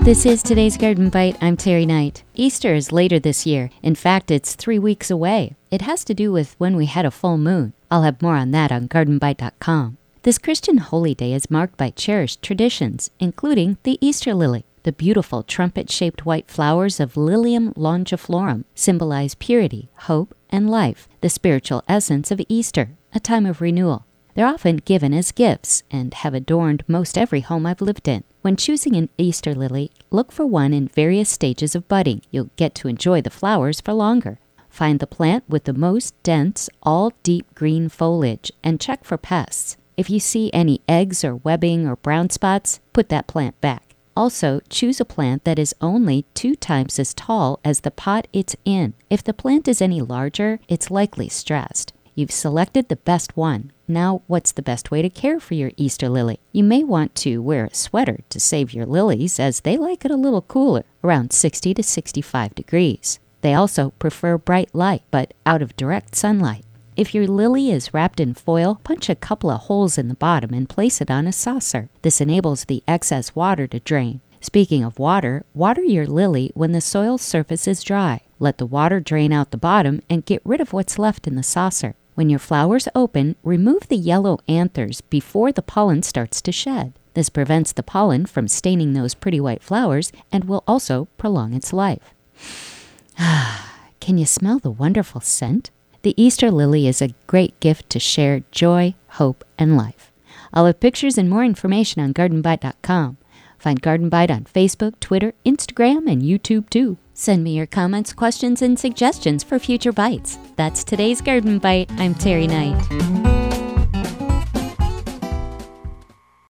This is today's Garden Bite. I'm Terry Knight. Easter is later this year. In fact, it's 3 weeks away. It has to do with when we had a full moon. I'll have more on that on gardenbite.com. This Christian holy day is marked by cherished traditions, including the Easter lily. The beautiful trumpet-shaped white flowers of Lilium longiflorum symbolize purity, hope, and life, the spiritual essence of Easter, a time of renewal. They're often given as gifts and have adorned most every home I've lived in. When choosing an Easter lily, look for one in various stages of budding. You'll get to enjoy the flowers for longer. Find the plant with the most dense, all deep green foliage and check for pests. If you see any eggs or webbing or brown spots, put that plant back. Also, choose a plant that is only 2 times as tall as the pot it's in. If the plant is any larger, it's likely stressed. You've selected the best one. Now, what's the best way to care for your Easter lily? You may want to wear a sweater to save your lilies, as they like it a little cooler, around 60 to 65 degrees. They also prefer bright light, but out of direct sunlight. If your lily is wrapped in foil, punch a couple of holes in the bottom and place it on a saucer. This enables the excess water to drain. Speaking of water, water your lily when the soil surface is dry. Let the water drain out the bottom and get rid of what's left in the saucer. When your flowers open, remove the yellow anthers before the pollen starts to shed. This prevents the pollen from staining those pretty white flowers and will also prolong its life. Can you smell the wonderful scent? The Easter lily is a great gift to share joy, hope, and life. I'll have pictures and more information on gardenbite.com. Find Garden Bite on Facebook, Twitter, Instagram, and YouTube too. Send me your comments, questions, and suggestions for future bites. That's today's Garden Bite. I'm Terry Knight.